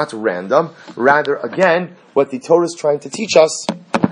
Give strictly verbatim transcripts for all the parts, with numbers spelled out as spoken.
not random. Rather, again, what the Torah is trying to teach us,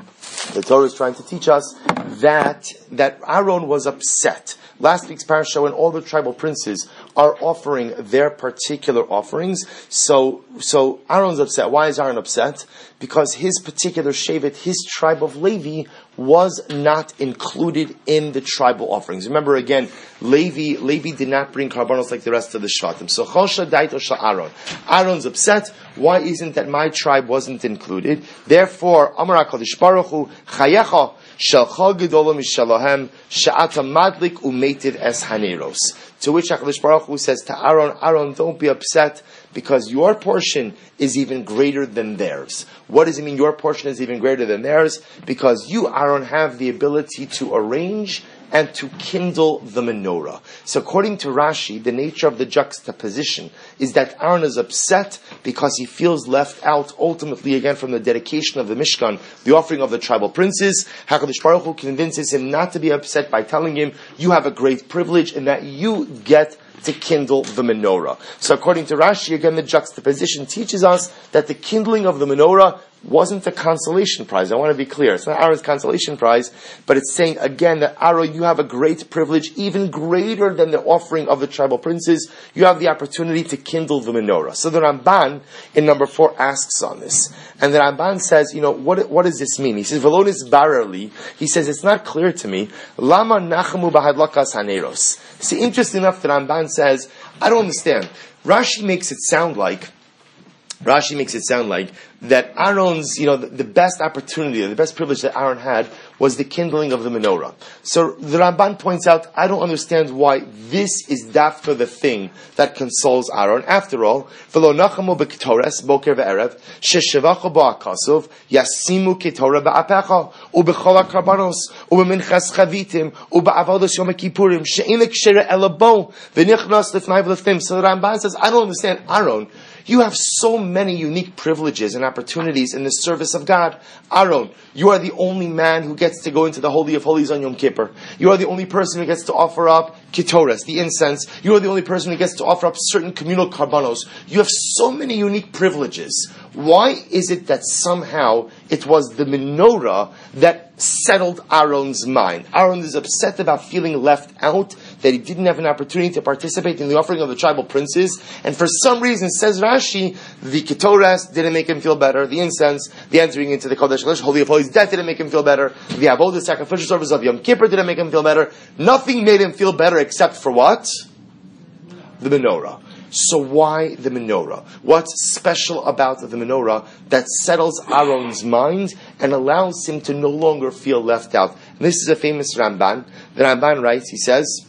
the Torah is trying to teach us that, that Aaron was upset. Last week's parasha, when all the tribal princes are offering their particular offerings, so so Aaron's upset. Why is Aaron upset? Because his particular shevet, his tribe of Levi, was not included in the tribal offerings. Remember again, Levi Levi did not bring karbanos like the rest of the shvatim. So Chosha Daito Sha Aaron. Aaron's upset. Why isn't that my tribe wasn't included? Therefore, Amar HaKadosh Baruch Hu Chayecha Shalcha Gedolah Mishalahem Sha'ata Madlik Umetiv Es Haneros. To which HaKadosh Baruch Hu says to Aaron, Aaron, don't be upset, because your portion is even greater than theirs. What does it mean your portion is even greater than theirs? Because you, Aaron, have the ability to arrange and to kindle the menorah. So according to Rashi, the nature of the juxtaposition is that Aaron is upset because he feels left out, ultimately again from the dedication of the Mishkan, the offering of the tribal princes. HaKadosh Baruch Hu convinces him not to be upset by telling him, you have a great privilege in that you get to kindle the menorah. So according to Rashi, again, the juxtaposition teaches us that the kindling of the menorah wasn't a consolation prize. I want to be clear. It's not Aaron's consolation prize, but it's saying again that Aaron, you have a great privilege, even greater than the offering of the tribal princes. You have the opportunity to kindle the menorah. So the Ramban in number four asks on this. And the Ramban says, you know, what, what does this mean? He says, Velonis bararli. He says, it's not clear to me. Lama nachamu bahadlakas haneros. See, interesting enough, the Ramban says, I don't understand. Rashi makes it sound like, Rashi makes it sound like that Aaron's, you know, the, the best opportunity, the best privilege that Aaron had was the kindling of the menorah. So the Ramban points out, I don't understand why this is dafka the thing that consoles Aaron. After all, v'lo nachamu b'ketores boker ve'erev sheshevacho bo'akasov yasimu ketorah ba'apecha u'b'chol ha'karbanos u'b'minchas chavitim u'ba'avodos yom kippurim she'in l'kshere elabo v'nichnas lifnai v'lifnim. So the Ramban says, I don't understand, Aaron, you have so many unique privileges and opportunities in the service of God. Aaron, you are the only man who gets to go into the Holy of Holies on Yom Kippur. You are the only person who gets to offer up ketores, the incense. You are the only person who gets to offer up certain communal karbanos. You have so many unique privileges. Why is it that somehow it was the menorah that settled Aaron's mind? Aaron is upset about feeling left out, that he didn't have an opportunity to participate in the offering of the tribal princes, and for some reason, says Rashi, the ketores didn't make him feel better, the incense, the entering into the Kodesh HaKodeshim, Holy of Holies, that didn't make him feel better, the avodah, sacrificial service of Yom Kippur didn't make him feel better. Nothing made him feel better except for what? The menorah. So why the menorah? What's special about the menorah that settles Aaron's mind and allows him to no longer feel left out? And this is a famous Ramban. The Ramban writes, he says,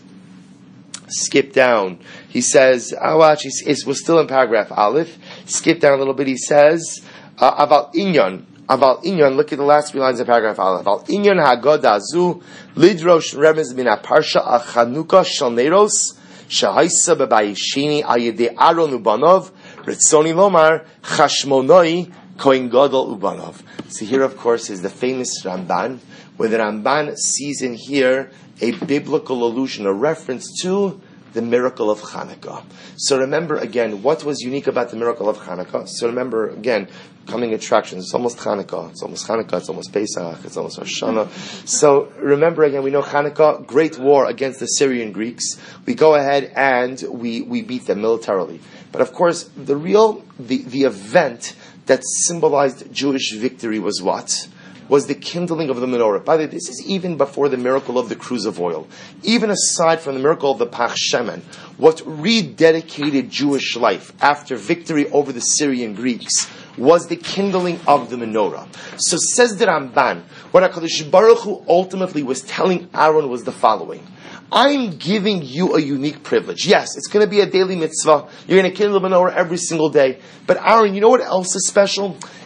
skip down. He says, oh, watch, he's, he's, we're still in paragraph Aleph. Skip down a little bit. He says, Aval Inyan. Aval Inyan, look at the last three lines of paragraph Aleph. Aval Inyan Hagoda Azu, Lidrosh Remez Min HaParsha Achanuka Shal Neros, Shahaisa B'Bayishini Ayede Aaron Ubanov, Ritzoni Lomar, Chashmonoi, Kohen Gadol Ubanov. So here, of course, is the famous Ramban, where the Ramban sees in here a biblical allusion, a reference to the miracle of Hanukkah. So remember again, what was unique about the miracle of Hanukkah? So remember again, coming attractions. It's almost Hanukkah. It's almost Hanukkah. It's almost Pesach. It's almost Rosh Hashanah. So remember again, we know Hanukkah, great war against the Syrian Greeks. We go ahead and we, we beat them militarily. But of course, the real, the, the event that symbolized Jewish victory was what? Was the kindling of the menorah. By the way, this is even before the miracle of the cruse of oil. Even aside from the miracle of the Pach Shemen, what rededicated Jewish life after victory over the Syrian Greeks was the kindling of the menorah. So says the Ramban, what HaKadosh Baruch Hu ultimately was telling Aaron was the following. I'm giving you a unique privilege. Yes, it's going to be a daily mitzvah. You're going to kindle the menorah every single day. But Aaron, you know what else is special?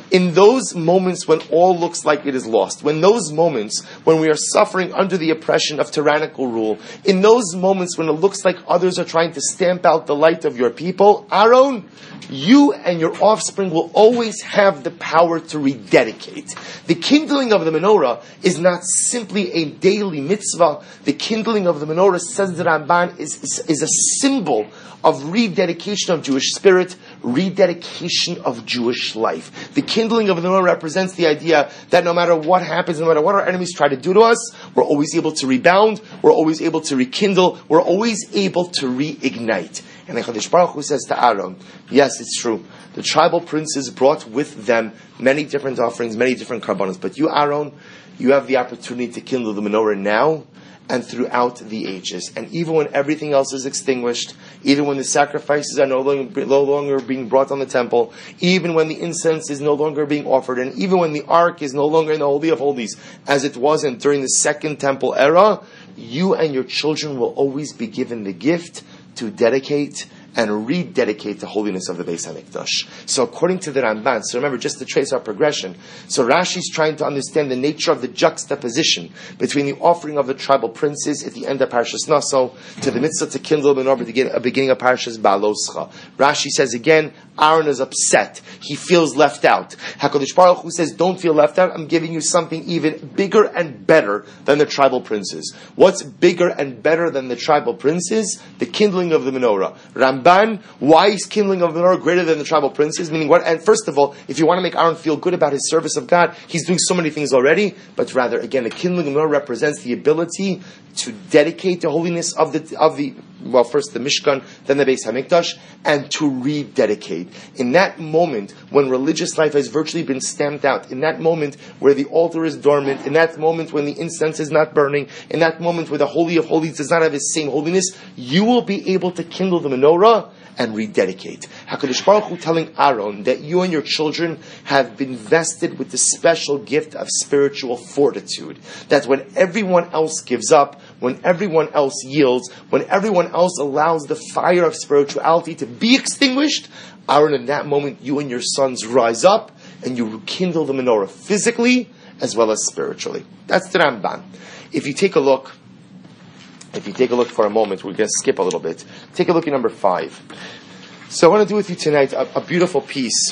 In those moments when all looks like it is lost, when those moments when we are suffering under the oppression of tyrannical rule, in those moments when it looks like others are trying to stamp out the light of your people, Aaron, you and your offspring will always have the power to rededicate. The kindling of the menorah is not simply a daily mitzvah. The kindling of the menorah, says the Ramban, is, is, is a symbol of rededication of Jewish spirit, rededication of Jewish life. The kindling of the menorah represents the idea that no matter what happens, no matter what our enemies try to do to us, we're always able to rebound, we're always able to rekindle, we're always able to reignite. And the Chadosh Baruch Hu says to Aaron, yes, it's true. The tribal princes brought with them many different offerings, many different karbanos. But you, Aaron, you have the opportunity to kindle the menorah now and throughout the ages. And even when everything else is extinguished, even when the sacrifices are no longer, no longer being brought on the temple, even when the incense is no longer being offered, and even when the ark is no longer in the Holy of Holies, as it wasn't during the Second Temple era, you and your children will always be given the gift to dedicate and rededicate the holiness of the Beis HaMikdash. So according to the Ramban, so remember, just to trace our progression, so Rashi's trying to understand the nature of the juxtaposition between the offering of the tribal princes at the end of Parshas Naso to the mitzvah to kindle the menorah at the beginning of Parshas Baloscha. Rashi says again, Aaron is upset. He feels left out. HaKadosh Baruch Hu says, don't feel left out. I'm giving you something even bigger and better than the tribal princes. What's bigger and better than the tribal princes? The kindling of the menorah. Ramban, why is kindling of the menorah greater than the tribal princes? Meaning what? And first of all, if you want to make Aaron feel good about his service of God, he's doing so many things already, but rather, again, the kindling of the menorah represents the ability to dedicate the holiness of the, of the, well, first the Mishkan, then the Beis HaMikdash, and to rededicate. In that moment, when religious life has virtually been stamped out, in that moment where the altar is dormant, in that moment when the incense is not burning, in that moment where the Holy of Holies does not have its same holiness, you will be able to kindle the menorah and rededicate. HaKadosh Baruch Hu telling Aaron that you and your children have been vested with the special gift of spiritual fortitude. That when everyone else gives up, when everyone else yields, when everyone else allows the fire of spirituality to be extinguished, Aaron, in that moment, you and your sons rise up and you rekindle the menorah physically as well as spiritually. That's the Ramban. If you take a look, If you take a look for a moment, we're going to skip a little bit. Take a look at number five. So I want to do with you tonight a, a beautiful piece,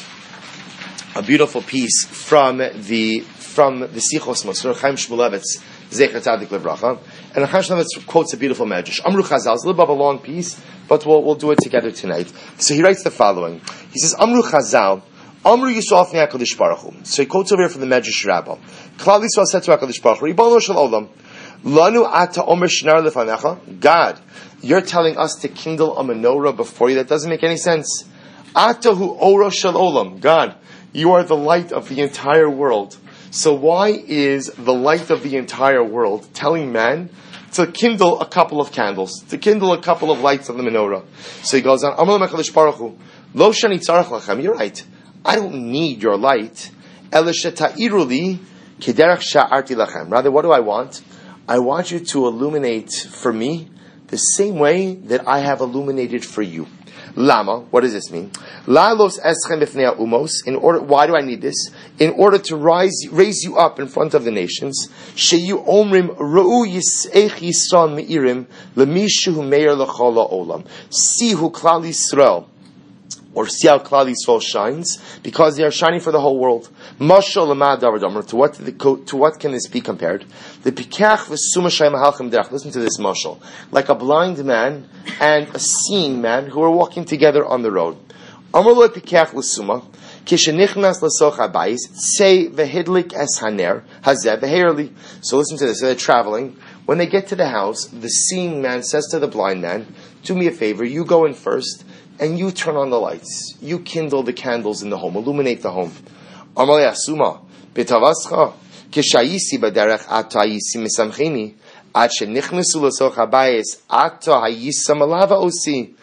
a beautiful piece from the from the Sichos Moshe Chaim Shmulevitz Zecher Tzadik Livracha, and Chaim Shmulevitz quotes a beautiful medrash. Amru Chazal. It's a little bit of a long piece, but we'll we'll do it together tonight. So he writes the following. He says, Amru Chazal. Amru Yisrael Fnei HaKadosh Baruch Hu. So he quotes over here from the Medrash Rabbah. Klal Yisrael said to HaKadosh Baruch Hu, Ribono shel Olam, Lanu ata omer shnar lefanecha. God, you're telling us to kindle a menorah before you. That doesn't make any sense. Atahu oro shel olam. God, you are the light of the entire world. So why is the light of the entire world telling man to kindle a couple of candles, to kindle a couple of lights on the menorah? So he goes on, Amar HaKadosh Baruch Hu, Lo shani tzarech lachem. You're right. I don't need your light. Ele shetairu li kederach sha'arti lachem. Rather, what do I want? I want you to illuminate for me the same way that I have illuminated for you. Lama, what does this mean? Lalos eschem b'fnei umos. In order, why do I need this? In order to rise, raise you up in front of the nations. Sheyu omrim ra'u yis'ech Yisrael meirim lemishu meir l'chol ha'olam. See who Klal Yisrael, or see how Klal Yisrael shines, because they are shining for the whole world. Mashal l'mad davar damer. To what to what can this be compared? The pikach v'suma shayim halchem derech. Listen to this mashal, like a blind man and a seeing man who are walking together on the road. Amar lo pikach l'suma kishenichnas l'soch habayis say v'hidlik es haner hazeh v'heirli. So listen to this. So they're traveling. When they get to the house, the seeing man says to the blind man, "Do me a favor. You go in first, and you turn on the lights. You kindle the candles in the home. Illuminate the home." Amalei asuma betavascha kishayisi baderech ato hayisi misamchini ad shenichnesu l'soch habayis ato hayisa malava osi.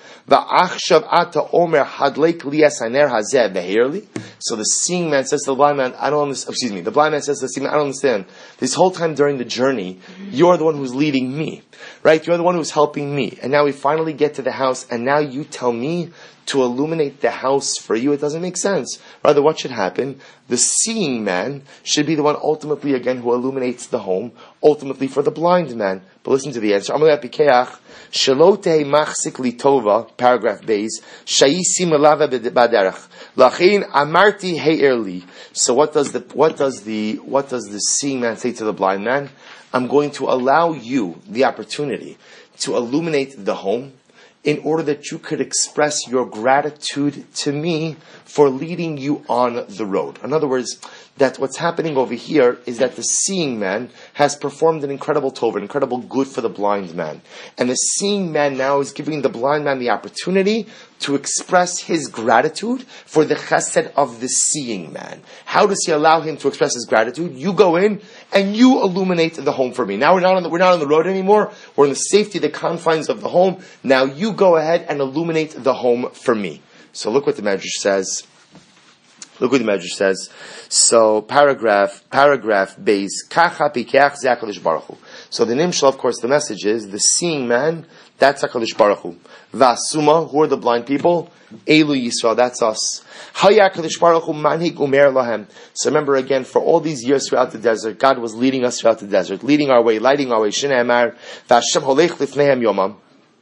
Va'achshav ata omer hadlek lias haner hazeh beherli. So the seeing man says to the blind man, I don't understand. Excuse me. The blind man says to the seeing man, I don't understand. This whole time during the journey, you're the one who's leading me, right? You're the one who's helping me. And now we finally get to the house, and now you tell me to illuminate the house for you. It doesn't make sense. Rather, what should happen? The seeing man should be the one ultimately, again, who illuminates the home, ultimately for the blind man. But listen to the answer. Paragraph base. So what does the what does the what does the seeing man say to the blind man? I'm going to allow you the opportunity to illuminate the home, in order that you could express your gratitude to me for leading you on the road. In other words, that what's happening over here is that the seeing man has performed an incredible tov, an incredible good for the blind man. And the seeing man now is giving the blind man the opportunity to express his gratitude for the chesed of the seeing man. How does he allow him to express his gratitude? You go in and you illuminate the home for me. Now we're not on the, we're not on the road anymore. We're in the safety, the confines of the home. Now you go ahead and illuminate the home for me. So look what the Medrash says. Look what the Medrash says. So paragraph, paragraph base. Kacha pikeach ze HaKadosh Baruch Hu. So the nimshal, of course, the message is the seeing man. That's HaKadosh Baruch Hu. Vasuma, who are the blind people? Elu Yisrael, that's us. Haya HaKadosh Baruch Hu manhig umer lahem. So remember again, for all these years throughout the desert, God was leading us throughout the desert, leading our way, lighting our way. Shnei Amar, Vashem holech lifnehem yomam.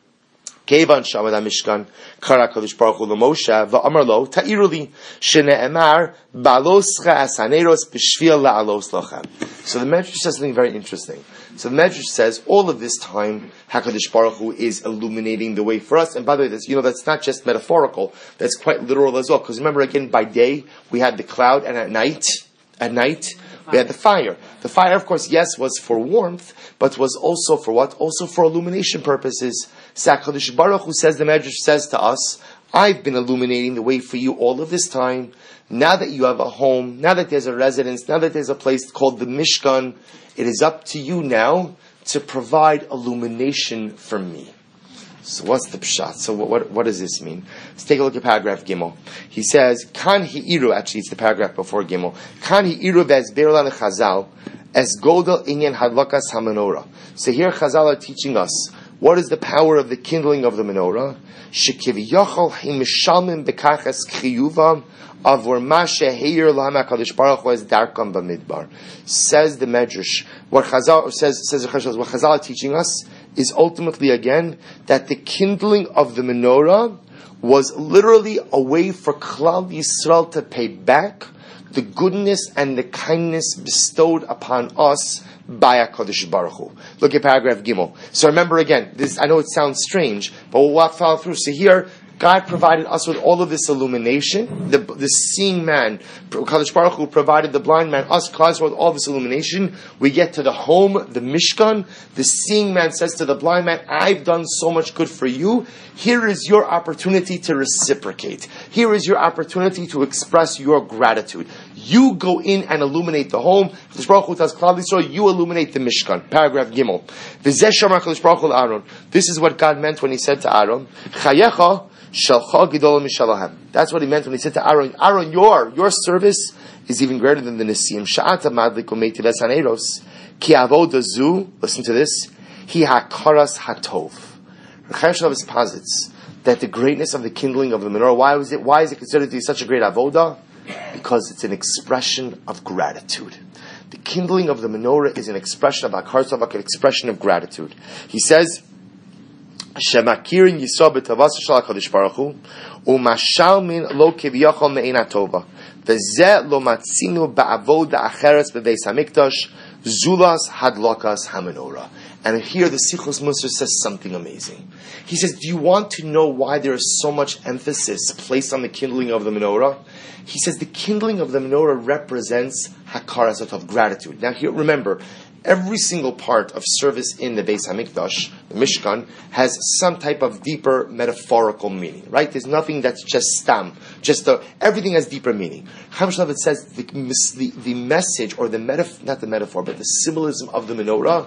Kevan Shamad HaMishkan, Kara Kadosh Baruch Hu LeMoshe, V'amar lo, Ta'iruli, Shene'emar, Baloscha Asaneros B'shvil La'alos Lochem. So the Medrash says something very interesting. So the Medrash says, all of this time, HaKadosh Baruch Hu is illuminating the way for us. And by the way, that's, you know, that's not just metaphorical, that's quite literal as well. Because remember again, by day, we had the cloud, and at night, at night, we had the fire. The fire, of course, yes, was for warmth, but was also for what? Also for illumination purposes. HaKadosh Baruch Hu says, the Medrash says to us, I've been illuminating the way for you all of this time. Now that you have a home, now that there's a residence, now that there's a place called the Mishkan, it is up to you now to provide illumination for me. So what's the pshat? So what, what, what does this mean? Let's take a look at paragraph Gimel. He says, Kan hi'iru, actually it's the paragraph before Gimel. Kan hi'iru ve'ezberu lanu Chazal, es godel inyan hadlakas hamenorah. So here Chazal are teaching us, what is the power of the kindling of the menorah? Shekiviyachol himishalmim bekachas chiyuvam avor ma sheheir lahem HaKadosh Baruch Hu es darkam b'midbar. Says the Medrash, what Chazal says, says the Chazal, what Chazal are teaching us is ultimately again that the kindling of the menorah was literally a way for Klal Yisrael to pay back the goodness and the kindness bestowed upon us by HaKadosh Baruch Hu. Look at paragraph Gimel. So remember again, this, I know it sounds strange, but we'll walk follow through. So here, God provided us with all of this illumination. The, the seeing man, HaKadosh Baruch Hu provided the blind man, us, cause with all this illumination. We get to the home, the Mishkan. The seeing man says to the blind man, I've done so much good for you. Here is your opportunity to reciprocate. Here is your opportunity to express your gratitude. You go in and illuminate the home. HaKadosh Baruch Hu tells Klal Yisrael, you illuminate the Mishkan. Paragraph Gimel. V'zeh shomar HaKadosh Baruch Hu l'Aaron. This is what God meant when He said to Aaron, Chayecha Shalcha Gidol Mishalahem. That's what He meant when He said to Aaron, Aaron, your your service is even greater than the Nisim. Sha'ata madlik u'meiti v'saneros ki avoda zu. Listen to this. Hi hakaras hatov. Rechai Shabbos posits that the greatness of the kindling of the menorah. Why was it? Why is it considered to be such a great avoda? Because it's an expression of gratitude. The kindling of the menorah is an expression of hakaras, an expression of gratitude. He says, Shemakirin Yisrael b'tavas shel HaKadosh Baruch Hu u'mashal min lo kiviyachol me'ein hatova v'zeh lo matzinu ba'avoda acheres b'beis hamikdash zulas hadlakas hamenorah. And here the Sichos Musar says something amazing. He says, do you want to know why there is so much emphasis placed on the kindling of the menorah? He says the kindling of the menorah represents hakaras of gratitude. Now here, remember, every single part of service in the Beis HaMikdash, the Mishkan, has some type of deeper metaphorical meaning, right? There's nothing that's just stam, just the, everything has deeper meaning. Chaim Shalav, it says the, the, the message, or the metaphor, not the metaphor, but the symbolism of the menorah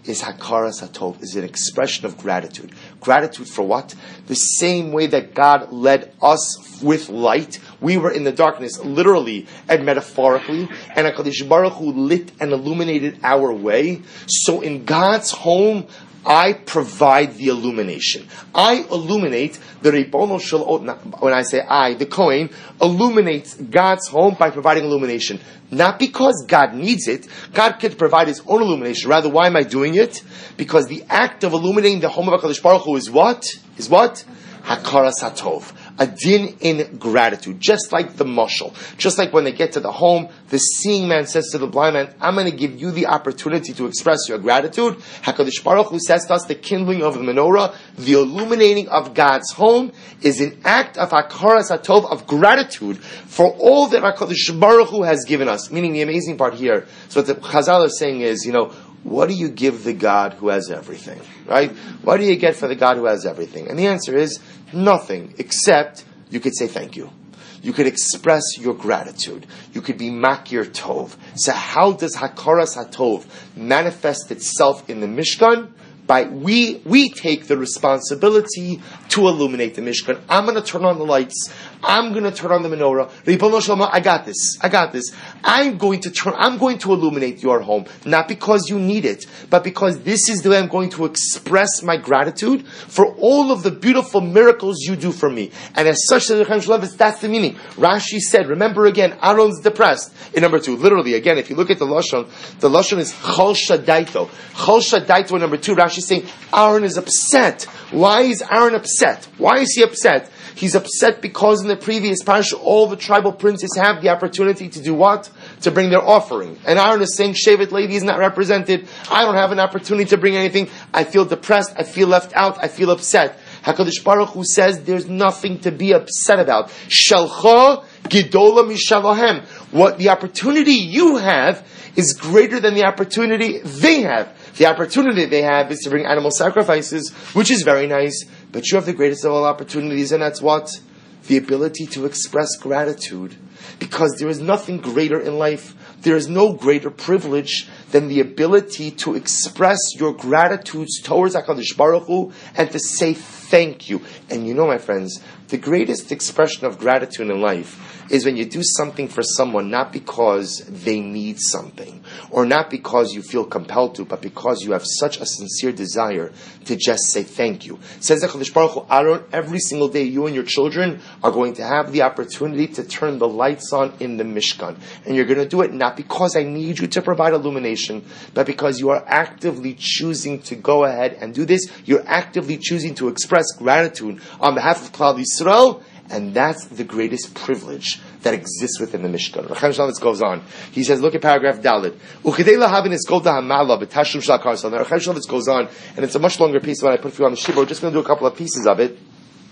is hakaras hatov, is an expression of gratitude. Gratitude for what? The same way that God led us with light. We were in the darkness, literally and metaphorically, and HaKadosh Baruch Hu lit and illuminated our way. So in God's home, I provide the illumination. I illuminate the Ribono Shel Olam. When I say I, the Kohen illuminates God's home by providing illumination. Not because God needs it. God could provide His own illumination. Rather, why am I doing it? Because the act of illuminating the home of HaKadosh Baruch Hu is what? Is what? Hakaras hatov. A din in gratitude. Just like the mashal. Just like when they get to the home, the seeing man says to the blind man, I'm going to give you the opportunity to express your gratitude. HaKadosh Baruch Hu says to us, the kindling of the menorah, the illuminating of God's home, is an act of hakaras hatov, of gratitude for all that HaKadosh Baruch Hu has given us. Meaning the amazing part here, so what the Chazal is saying is, you know, what do you give the God who has everything? Right? What do you get for the God who has everything? And the answer is nothing, except you could say thank you. You could express your gratitude. You could be makir tov. So how does hakaras hatov manifest itself in the Mishkan? By we we take the responsibility to illuminate the Mishkan. I'm going to turn on the lights. I'm going to turn on the menorah. Ribono Shel Olam, I got this. I got this. I'm going to turn. I'm going to illuminate your home, not because you need it, but because this is the way I'm going to express my gratitude for all of the beautiful miracles you do for me. And as such, that's the meaning. Rashi said, remember again, Aaron's depressed. In number two, literally again, if you look at the lashon, the lashon is chol shadaito. Chol shadaito in number two. Rashi is saying Aaron is upset. Why is Aaron upset? Why is he upset? He's upset because in the previous parasha, all the tribal princes have the opportunity to do what? To bring their offering. And Aaron is saying, Shevet Levi is not represented. I don't have an opportunity to bring anything. I feel depressed. I feel left out. I feel upset. HaKadosh Baruch Hu says there's nothing to be upset about. Shalcha gidola mishalohem. What the opportunity you have is greater than the opportunity they have. The opportunity they have is to bring animal sacrifices, which is very nice, but you have the greatest of all opportunities, and that's what? The ability to express gratitude. Because there is nothing greater in life. There is no greater privilege than the ability to express your gratitude towards HaKadosh Baruch Hu and to say thank you. And you know, my friends, the greatest expression of gratitude in life is when you do something for someone not because they need something or not because you feel compelled to, but because you have such a sincere desire to just say thank you. Says HaKadosh Baruch Hu, Aaron, every single day you and your children are going to have the opportunity to turn the lights on in the Mishkan. And you're going to do it not because I need you to provide illumination, but because you are actively choosing to go ahead and do this. You're actively choosing to express gratitude on behalf of Klal Yisrael. And that's the greatest privilege that exists within the Mishkan. Rechem Shlomo goes on. He says, look at paragraph Dalet. Uchidei lahavin es kol dahamala b'tashum shel hakaras hatov. Now Rechem Shlomo goes on, and it's a much longer piece than I put for you on the shiva. We're just going to do a couple of pieces of it.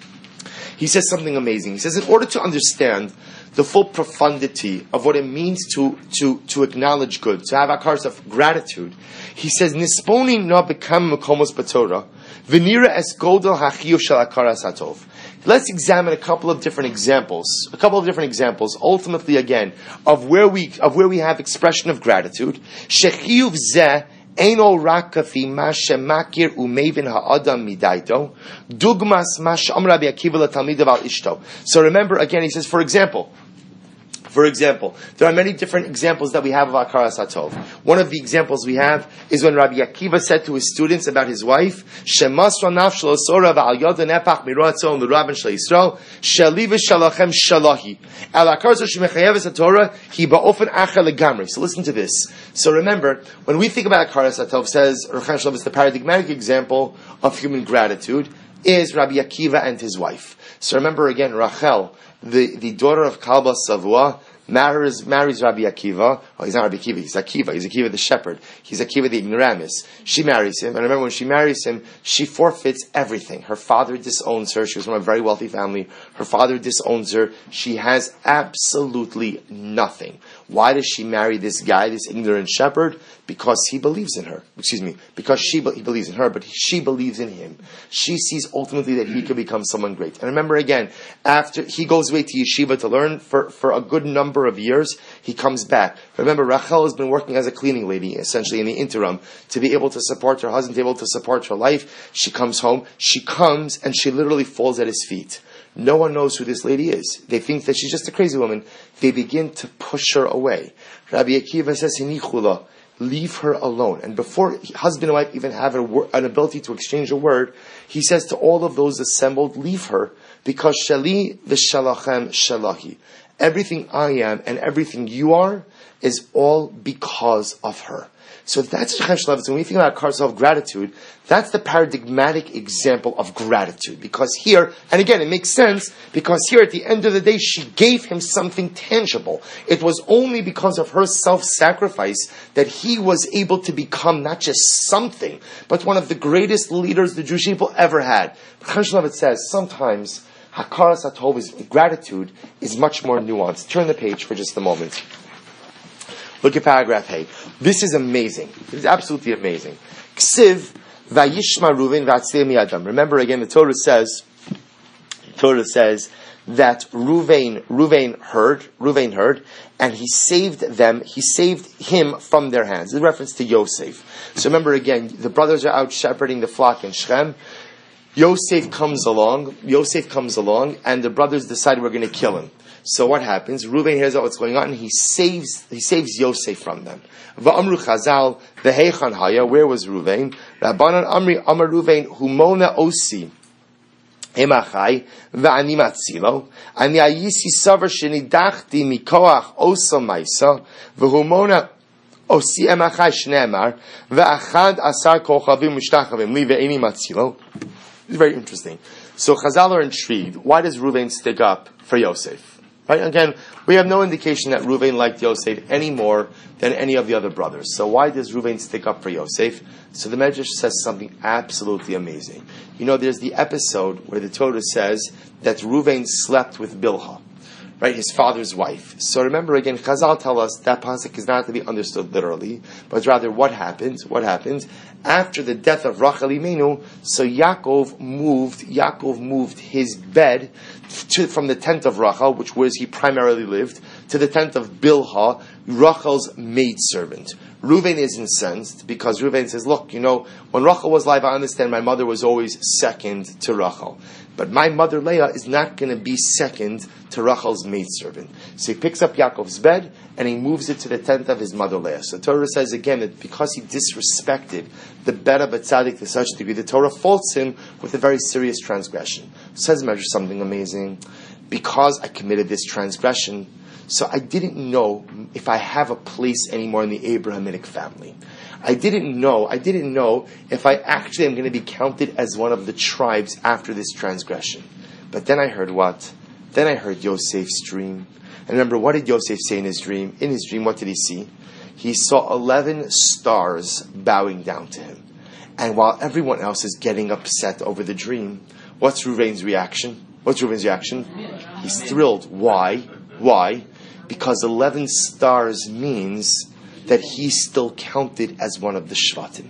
He says something amazing. He says, in order to understand the full profundity of what it means to, to, to acknowledge good, to have hakaras of gratitude, he says, Nisponi no bekam mekomos b'Torah, v'nira es godel hachiyuv shel hakaras hatov. Let's examine a couple of different examples, a couple of different examples, ultimately again, of where we, of where we have expression of gratitude. Shechiyuv zeh eino rak kafi ma shemakir umevin ha'adam midaito, dugmas ma she'amar Rabbi Akiva latalmidav al ishto. So remember again, he says, for example, For example, there are many different examples that we have of hakaras hatov. One of the examples we have is when Rabbi Akiva said to his students about his wife, "Shemasra nafshel asora v'al yoda nepach miroatzon l'rabban shel Yisrael sheli v'shalachem shalahi al hakaras shemechayeves haTorah hi ba'ofen acher legamri." So listen to this. So remember, when we think about hakaras hatov, says Rechem Shlomo, it's the paradigmatic example of human gratitude is Rabbi Akiva and his wife. So remember again, Rachel, the, the daughter of Kalba Savua, marries, marries Rabbi Akiva. Oh, he's not Rabbi Akiva, he's Akiva. He's Akiva the shepherd. He's Akiva the ignoramus. She marries him, and remember when she marries him, she forfeits everything. Her father disowns her. She was from a very wealthy family. Her father disowns her. She has absolutely nothing. Why does she marry this guy, this ignorant shepherd? Because he believes in her. Excuse me. Because she he believes in her, but she believes in him. She sees ultimately that he could become someone great. And remember again, after he goes away to yeshiva to learn for, for a good number number of years, he comes back. Remember, Rachel has been working as a cleaning lady, essentially in the interim, to be able to support her husband, to be able to support her life. She comes home, she comes, and she literally falls at his feet. No one knows who this lady is. They think that she's just a crazy woman. They begin to push her away. Rabbi Akiva says, Hinichula, leave her alone. And before husband and wife even have a, an ability to exchange a word, he says to all of those assembled, leave her, because Shali v'shalachem shalahi. Everything I am and everything you are is all because of her. So that's when we think about Karsov gratitude, that's the paradigmatic example of gratitude. Because here, and again, it makes sense, because here at the end of the day, she gave him something tangible. It was only because of her self-sacrifice that he was able to become not just something, but one of the greatest leaders the Jewish people ever had. It says, sometimes, Hakaras Hatov is gratitude is much more nuanced. Turn the page for just a moment. Look at paragraph A. This is amazing. It is absolutely amazing. Ksiv vayishma Ruven v'atzil miyadam. Remember again, the Torah says, the Torah says that Ruvain, Ruvain heard, Ruvain heard, and he saved them. He saved him from their hands. This is a reference to Yosef. So remember again, the brothers are out shepherding the flock in Shechem. Yosef comes along. Yosef comes along, and the brothers decide we're going to kill him. So what happens? Reuven hears out what's going on, and he saves he saves Yosef from them. Va'amru Chazal v'heichan haya. Where was Reuven? Rabbanan Amri Amar Reuven humona osi hemachai va'ani matzilo ani ayisi savar shenidachti mikoach osa maisa v'humona osi emachai shneemar va'achad asar kochavim mishtachavim li ve'eni matzilo. It's very interesting. So Chazal are intrigued. Why does Reuven stick up for Yosef? Right? Again, we have no indication that Reuven liked Yosef any more than any of the other brothers. So why does Reuven stick up for Yosef? So the Medrash says something absolutely amazing. You know, there's the episode where the Torah says that Reuven slept with Bilhah, right, his father's wife. So remember again, Chazal tell us that pasuk is not to be understood literally, but rather what happened? What happened after the death of Rachel Imenu? So Yaakov moved. Yaakov moved his bed to, from the tent of Rachel, which was he primarily lived, to the tent of Bilhah, Rachel's maidservant. Reuven is incensed because Reuven says, "Look, you know, when Rachel was alive, I understand my mother was always second to Rachel. But my mother Leah is not going to be second to Rachel's maidservant." So he picks up Yaakov's bed and he moves it to the tent of his mother Leah. So Torah says again that because he disrespected the bed of a tzaddik to such a degree, the Torah faults him with a very serious transgression. It says measure something amazing. Because I committed this transgression, so I didn't know if I have a place anymore in the Abrahamic family. I didn't know, I didn't know if I actually am going to be counted as one of the tribes after this transgression. But then I heard what? Then I heard Yosef's dream. And remember, what did Yosef say in his dream? In his dream, what did he see? He saw eleven stars bowing down to him. And while everyone else is getting upset over the dream, what's Reuven's reaction? What's Reuven's reaction? He's thrilled. Why? Why? Because eleven stars means that he's still counted as one of the Shvatim.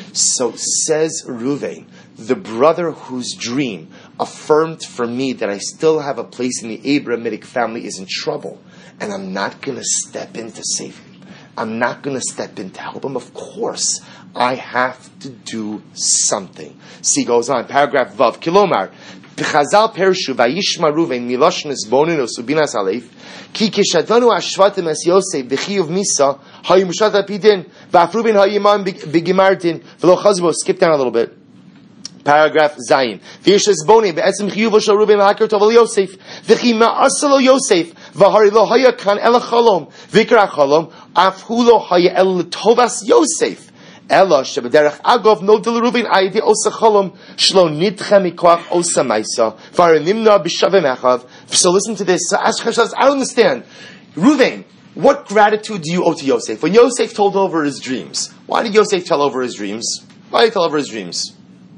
So says Reuven, the brother whose dream affirmed for me that I still have a place in the Abrahamic family is in trouble, and I'm not going to step in to save him. I'm not going to step in to help him. Of course, I have to do something. See, goes on, paragraph Vav, Kilomar, B'chazal Pershu, Vayishma Reuven, Miloshn Esbonin, Osubinas Alef, Ki Kishadanu Ashvatim Es Yosef, B'chiyuv Misa, Hayu Mushat Apidin, V'afrubin Hayiman B'gimardin, V'lo Chazbo, skip down a little bit. Paragraph Zayin. V'yish Esbonin, B'etzim Chiyuv Shal Reuven L'Hakar Tovel Yosef, V'chi Ma'asalo Yosef, V'hari Lo Haya Kan El Chalom, V'ikra Chalom, Afhu Lo Haya El Tovas Yosef. Ela shebederach agov no del Reuven aydi osa cholom shlo nidcha mikoach osa maisa varenimna b'shavim echav. So listen to this. So ask yourselves, I don't understand. Reuven, what gratitude do you owe to Yosef? When Yosef told over his dreams, why did Yosef tell over his dreams? Why did he tell over his dreams?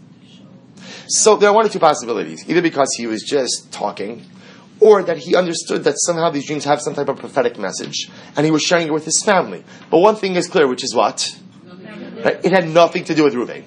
So there are one or two possibilities. Either because he was just talking, or that he understood that somehow these dreams have some type of prophetic message, and he was sharing it with his family. But one thing is clear, which is what? Right? It had nothing to do with Reuven.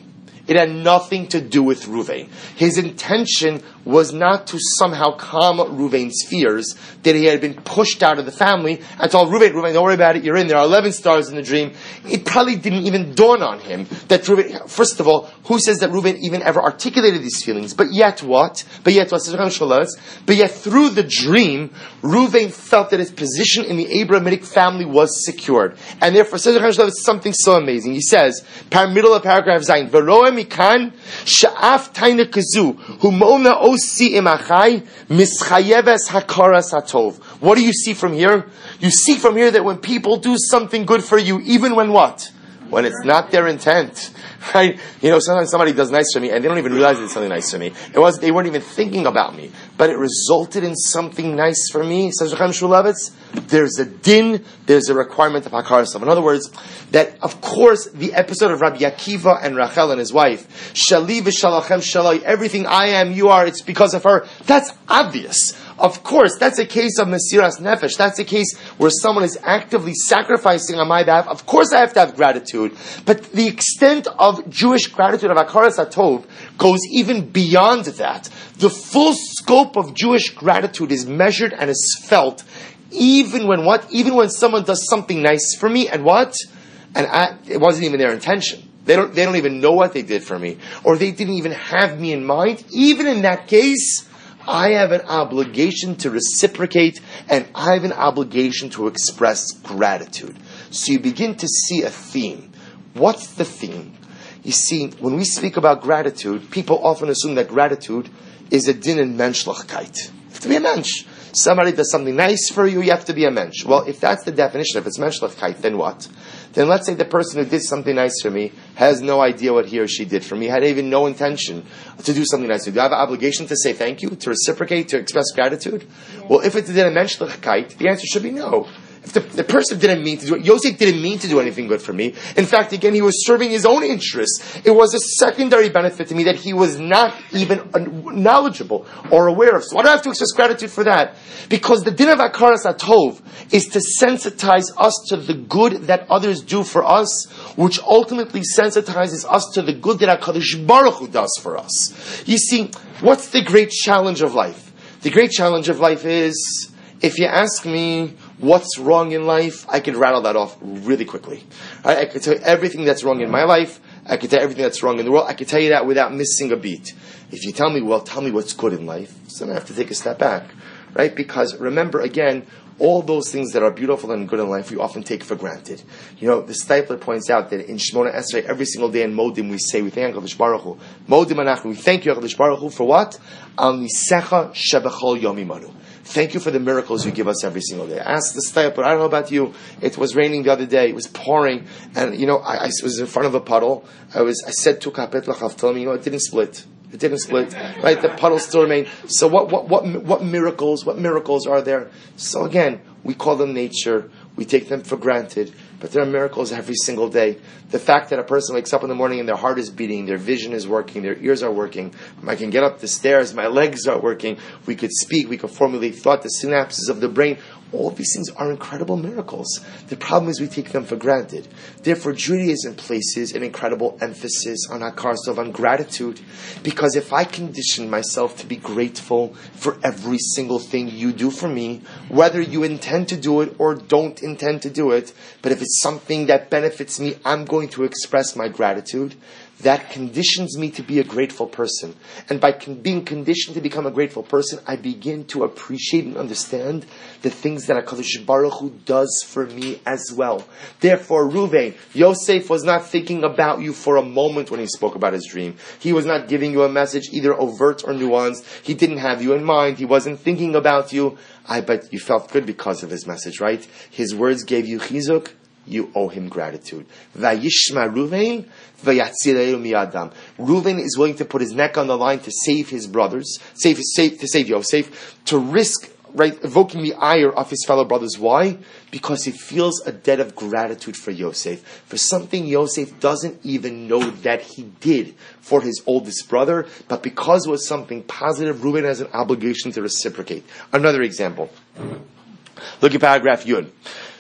It had nothing to do with Ruvain. His intention was not to somehow calm Ruvain's fears that he had been pushed out of the family and told Ruvain, Ruvain, don't worry about it, you're in, there are eleven stars in the dream. It probably didn't even dawn on him that Ruvain, first of all, who says that Ruvain even ever articulated these feelings? But yet what? But yet what? But yet through the dream, Ruvain felt that his position in the Abrahamic family was secured. And therefore, it's something so amazing. He says, middle of paragraph Zayin, V'roeh mikan sha'af taina kazu hu mona osi imachai mischayeves hakaras hatov. What do you see from here? You see from here that when people do something good for you, even when what? When it's not their intent. Right? You know, sometimes somebody does nice for me and they don't even realize it's something nice for me. It was, they weren't even thinking about me. But it resulted in something nice for me. Says Rechem Shulevitz, there's a din, there's a requirement of Hakar Sav. In other words, that of course the episode of Rabbi Akiva and Rachel and his wife, Shali v'shalachem shalai, everything I am, you are, it's because of her. That's obvious. Of course, that's a case of Mesiras Nefesh. That's a case where someone is actively sacrificing on my behalf. Of course I have to have gratitude. But the extent of Jewish gratitude of Hakaras HaTov goes even beyond that. The full scope of Jewish gratitude is measured and is felt even when what? Even when someone does something nice for me and what? And I, it wasn't even their intention. They don't, they don't even know what they did for me. Or they didn't even have me in mind. Even in that case, I have an obligation to reciprocate, and I have an obligation to express gratitude. So you begin to see a theme. What's the theme? You see, when we speak about gratitude, people often assume that gratitude is a din in menschlichkeit. You have to be a mensch. Somebody does something nice for you, you have to be a mensch. Well, if that's the definition, if it's menschlichkeit, then what? Then let's say the person who did something nice for me has no idea what he or she did for me, had even no intention to do something nice for me. Do I have an obligation to say thank you, to reciprocate, to express gratitude? Yeah. Well, if it's a menschlichkeit, the answer should be no. If the, the person didn't mean to do it, Yosef didn't mean to do anything good for me. In fact, again, he was serving his own interests. It was a secondary benefit to me that he was not even knowledgeable or aware of. So why do I have to express gratitude for that? Because the din of Hakaras HaTov is to sensitize us to the good that others do for us, which ultimately sensitizes us to the good that HaKadosh Baruch Hu does for us. You see, what's the great challenge of life? The great challenge of life is, if you ask me what's wrong in life, I could rattle that off really quickly. Right? I could tell you everything that's wrong in my life. I could tell you everything that's wrong in the world. I could tell you that without missing a beat. If you tell me, well, tell me what's good in life, so then I have to take a step back. Right? Because remember, again, all those things that are beautiful and good in life, we often take for granted. You know, the Stipler points out that in Shemona Esrei, every single day in Modim, we say, we thank HaKadosh Baruch Hu. Modim Anachnu, we thank you, HaKadosh Baruch Hu, for what? Al Nisecha Shebechol Yom Imanu. Thank you for the miracles you give us every single day. I asked the Stipler, I don't know about you, it was raining the other day, it was pouring, and, you know, I, I was in front of a puddle, I was, I said, Tu kapet l'chavtolim, you know, it didn't split. It didn't split, right? The puddle still remained. So what, what, what, what miracles, what miracles are there? So again, we call them nature. We take them for granted. But there are miracles every single day. The fact that a person wakes up in the morning and their heart is beating, their vision is working, their ears are working. I can get up the stairs, my legs are working. We could speak, we could formulate thought, the synapses of the brain. All of these things are incredible miracles. The problem is we take them for granted. Therefore, Judaism places an incredible emphasis on Hakar Tov, on gratitude. Because if I condition myself to be grateful for every single thing you do for me, whether you intend to do it or don't intend to do it, but if it's something that benefits me, I'm going to express my gratitude. That conditions me to be a grateful person. And by con- being conditioned to become a grateful person, I begin to appreciate and understand the things that HaKadosh Baruch Hu does for me as well. Therefore, Ruvain, Yosef was not thinking about you for a moment when he spoke about his dream. He was not giving you a message, either overt or nuanced. He didn't have you in mind. He wasn't thinking about you. I bet you felt good because of his message, right? His words gave you chizuk. You owe him gratitude. Vayishma Ruvain, vayatzileu miyadam. Ruvain is willing to put his neck on the line to save his brothers, save, save to save Yosef, to risk, right, evoking the ire of his fellow brothers. Why? Because he feels a debt of gratitude for Yosef, for something Yosef doesn't even know that he did for his oldest brother, but because it was something positive, Ruvain has an obligation to reciprocate. Another example. Look at paragraph Yud.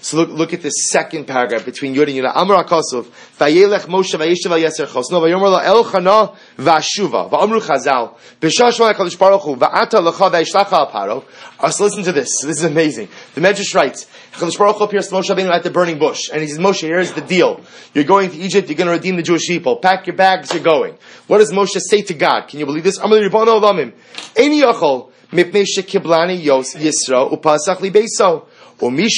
So look, look at the second paragraph between Yud and Yud. Amar HaKosov, Vayelech Moshe Vayeshev Al Yeser Chosno, Vayomer Lo El Chana Vashuva, Va'amru Chazal, B'shah Shema HaKadosh Baruch Hu, Va'ata Lecha Vayishlacha Al Paro. Uh, so listen to this. This is amazing. The Medrash writes, HaKadosh Baruch Hu appears to Moshe Rabbeinu at the burning bush, and he says, Moshe, here's the deal. You're going to Egypt, you're going to redeem the Jewish people. Pack your bags, you're going. What does Moshe say to God? Can you believe this? Amar Ribono Olamim, Eini Yochol, Mipnei Shekiblani Yisro, Upasach Li Beiso. So can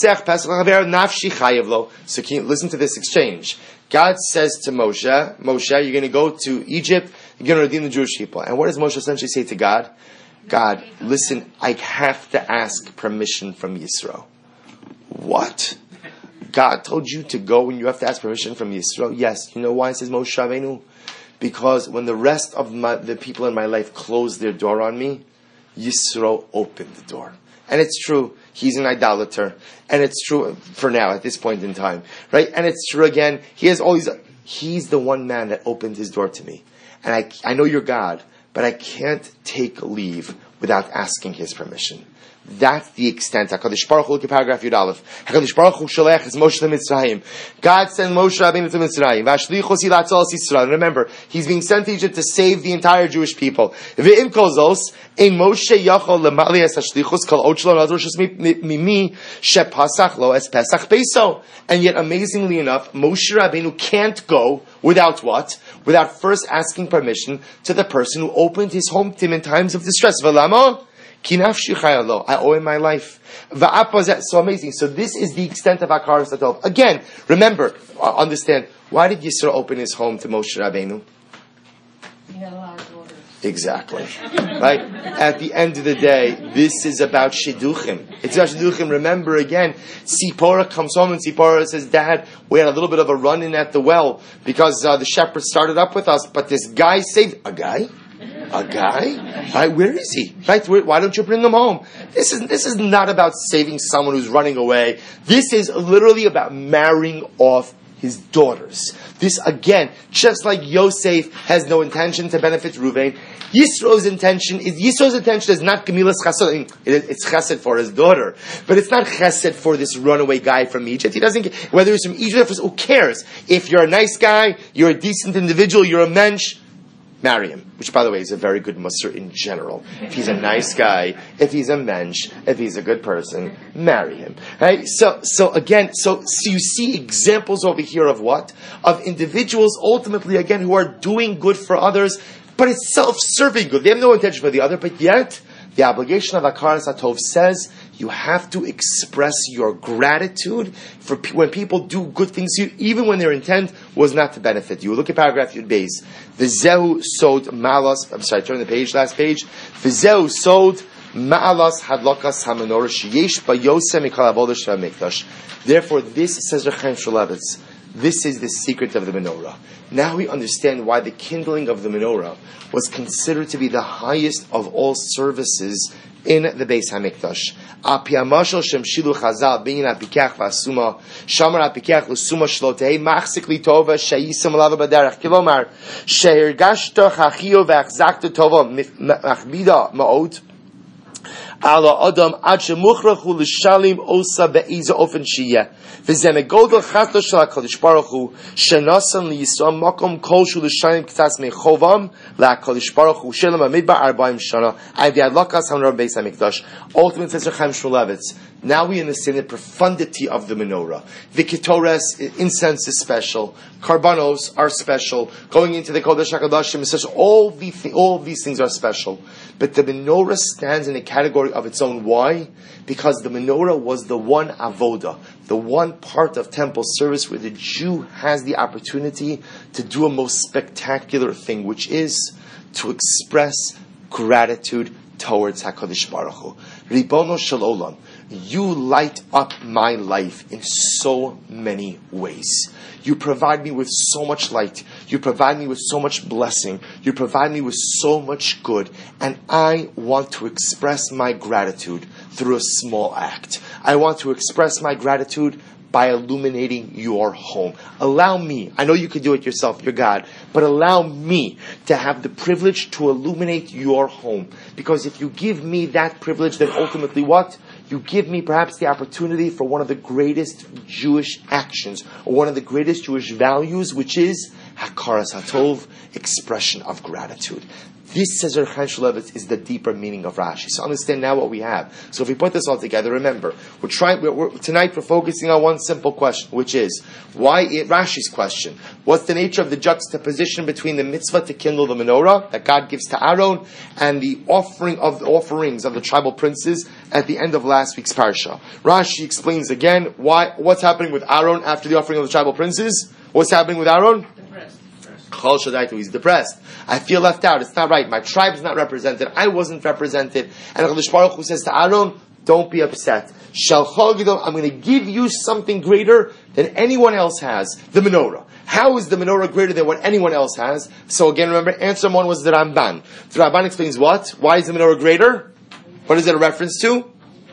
you listen to this exchange? God says to Moshe, Moshe, you're going to go to Egypt, you're going to redeem the Jewish people. And what does Moshe essentially say to God? God, listen, I have to ask permission from Yisro. What? God told you to go and you have to ask permission from Yisro? Yes. You know why, says Moshe Rabbeinu? Because when the rest of my, the people in my life closed their door on me, Yisro opened the door. And it's true, he's an idolater. And it's true for now, at this point in time. Right? And it's true again, he has all these, he's the one man that opened his door to me. And I, I know you're God, but I can't take leave without asking his permission. That's the extent. HaKadosh Baruch Hu, look at paragraph Yud Aleph. HaKadosh Baruch Hu sholech es Moshe Mitzrayim. God sent Moshe Rabbeinu to Mitzrayim. V'ashlichos yilatzol Yisrael. Remember, he's being sent to Egypt to save the entire Jewish people. V'im kol zos, ein Moshe yachol lemali es hashlichos kol od shlo nadrosh es mimi shepasach lo es pesach beiso. And yet, amazingly enough, Moshe Rabbeinu can't go without what? Without first asking permission to the person who opened his home to him in times of distress. V'lama? I owe him my life. So amazing. So this is the extent of Hakaras Hatov. Again, remember, understand, why did Yisro open his home to Moshe Rabbeinu? He had a lot of daughters. Exactly. Right? At the end of the day, this is about Shidduchim. It's about Shidduchim. Remember again, Sipora comes home and Sipora says, Dad, we had a little bit of a run-in at the well because uh, the shepherd started up with us, but this guy saved... A guy? A guy? Right, where is he? Right, where, why don't you bring him home? This is this is not about saving someone who's running away. This is literally about marrying off his daughters. This again, just like Yosef has no intention to benefit Reuven, Yisro's intention is Yisro's intention is not Gemilas Chesed. It's Chesed for his daughter, but it's not Chesed for this runaway guy from Egypt. He doesn't. Whether he's from Egypt, who cares? If you're a nice guy, you're a decent individual, you're a mensch. Marry him, which, by the way, is a very good mussar in general. If he's a nice guy, if he's a mensch, if he's a good person, marry him. Right? So, so again, so, so you see examples over here of what? Of individuals, ultimately, again, who are doing good for others, but it's self-serving good. They have no intention for the other, but yet, the obligation of Hakaras Hatov says, you have to express your gratitude for pe- when people do good things to you, even when their intent was not to benefit you. Look at paragraph Yud Beis. V'zehu sod malas. I'm sorry, turn the page, last page. V'zehu sod ma'alas hadlokas hamenorah sheyesh bayosem mikol avodah shel hamikdash. Therefore, this says Rechaim Shulevitz. This is the secret of the menorah. Now we understand why the kindling of the menorah was considered to be the highest of all services in the Beis Hamikdash. Apiyamashal shem shilu chazal bein apikach v'asuma shamar apikach l'suma shlo tehei machzik li tova sheyisam lava b'derech kilomar shehergashta chachio v'achzakta tova machbida ma'od ala adam ad shemuchrachu l'shalim osa be'iza ofen shiyeh v'zeh megodol chato shel HaKadosh Baruch Hu shenasan liyisrael makom kol shu l'shalim k'tas mechovam la'HaKadosh Baruch Hu shelem amidbar arba'im shana and the adlakas hamra Beis Hamikdash. Ultimately, says Rechaim Shulevitz. Now we understand the profundity of the menorah. The ketores, incense is special. Karbanos are special. Going into the Kodesh HaKodashim is special. All, the th- all of these things are special. But the menorah stands in a category of its own. Why? Because the menorah was the one avoda, the one part of temple service where the Jew has the opportunity to do a most spectacular thing, which is to express gratitude towards HaKadosh Baruch Hu. Ribono Shel Olam, you light up my life in so many ways. You provide me with so much light. You provide me with so much blessing. You provide me with so much good. And I want to express my gratitude through a small act. I want to express my gratitude by illuminating your home. Allow me, I know you can do it yourself, you're God, but allow me to have the privilege to illuminate your home. Because if you give me that privilege, then ultimately what? you give me perhaps the opportunity for one of the greatest Jewish actions, or one of the greatest Jewish values, which is Hakaras HaTov, expression of gratitude. This, says Reb Chaim Shmulevitz, is the deeper meaning of Rashi. So understand now what we have. So if we put this all together, remember, we're trying. We're, we're, tonight we're focusing on one simple question, which is why it, Rashi's question. What's the nature of the juxtaposition between the mitzvah to kindle the menorah that God gives to Aaron and the offering of the offerings of the tribal princes at the end of last week's parsha? Rashi explains again why what's happening with Aaron after the offering of the tribal princes. What's happening with Aaron? Chol Shadaitu, he's depressed. I feel left out. It's not right. My tribe's not represented. I wasn't represented. And HaKadosh Baruch Hu says to Aaron, don't be upset. Shalchol Gidol, I'm going to give you something greater than anyone else has. The menorah. How is the menorah greater than what anyone else has? So again, remember, answer one was the Ramban. The Ramban explains what? Why is the menorah greater? What is it a reference to?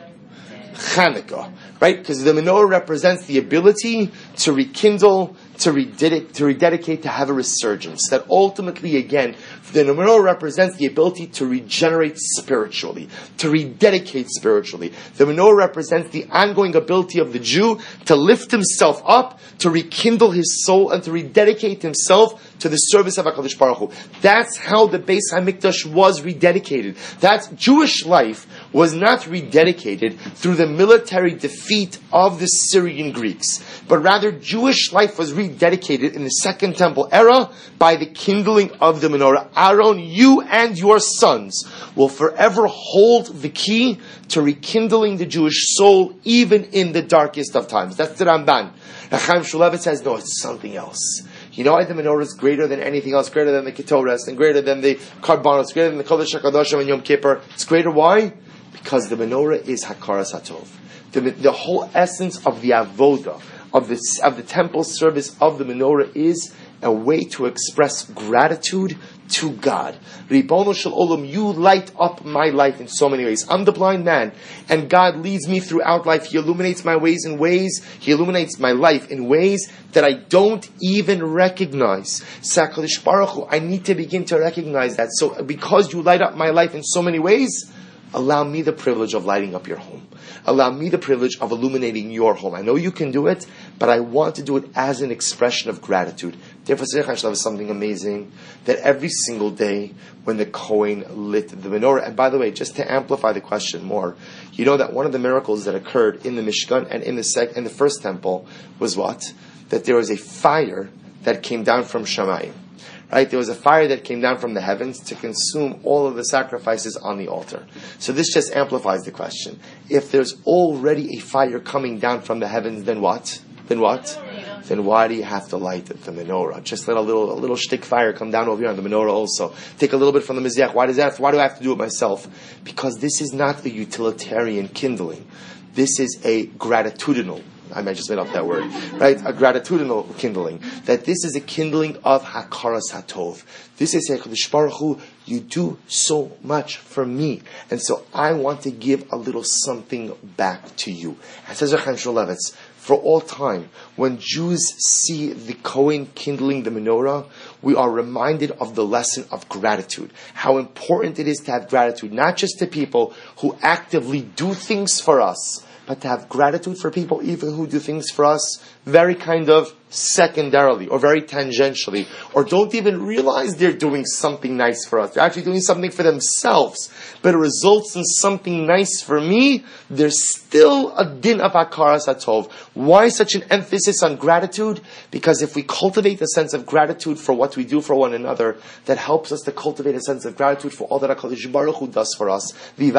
Chanukah. Right? Because the menorah represents the ability to rekindle, to, rededic- to rededicate, to have a resurgence. That ultimately, again, the menorah represents the ability to regenerate spiritually, to rededicate spiritually. The menorah represents the ongoing ability of the Jew to lift himself up, to rekindle his soul, and to rededicate himself to the service of HaKadosh Baruch Hu. That's how the Beis HaMikdash was rededicated. That's Jewish life was not rededicated through the military defeat of the Syrian Greeks, but rather Jewish life was rededicated in the Second Temple era by the kindling of the menorah. Aaron, you and your sons will forever hold the key to rekindling the Jewish soul even in the darkest of times. That's the Ramban. Reb Chaim Shmulevitz says, no, it's something else. You know why the menorah is greater than anything else, greater than the Ketores, and greater than the Karbanos, greater than the Kodesh HaKadoshim and Yom Kippur? It's greater, why? Because the menorah is Hakaras HaTov. The, the whole essence of the avoda, of the, of the temple service of the menorah is a way to express gratitude to God. Ribono Shel Olam, you light up my life in so many ways. I'm the blind man, and God leads me throughout life. He illuminates my ways in ways, He illuminates my life in ways that I don't even recognize. HaKadosh Baruch Hu, I need to begin to recognize that. So because you light up my life in so many ways, allow me the privilege of lighting up your home. Allow me the privilege of illuminating your home. I know you can do it, but I want to do it as an expression of gratitude. Therefore, Tzedek is something amazing, that every single day when the Kohen lit the menorah, and by the way, just to amplify the question more, you know that one of the miracles that occurred in the Mishkan and in the sec- in the first temple was what? That there was a fire that came down from Shamayim. Right? There was a fire that came down from the heavens to consume all of the sacrifices on the altar. So this just amplifies the question. If there's already a fire coming down from the heavens, then what? Then what? Then why do you have to light the menorah? Just let a little a little shtick fire come down over here on the menorah also. Take a little bit from the mizbeach. Why does that? Why do I have to do it myself? Because this is not a utilitarian kindling. This is a gratitudinal. I just made up that word, right? A gratitudinal kindling. That this is a kindling of Hakaras HaTov. This is HaKadosh Baruch Hu, you do so much for me, and so I want to give a little something back to you. And says Reb Chaim Shmulevitz, for all time, when Jews see the Kohen kindling the menorah, we are reminded of the lesson of gratitude. How important it is to have gratitude, not just to people who actively do things for us, but to have gratitude for people even who do things for us very kind of secondarily or very tangentially, or don't even realize they're doing something nice for us. They're actually doing something for themselves, but it results in something nice for me. There's still a din of Hakaras HaTov. Why such an emphasis on gratitude? Because if we cultivate a sense of gratitude for what we do for one another, that helps us to cultivate a sense of gratitude for all that HaKadosh Baruch Hu does for us. The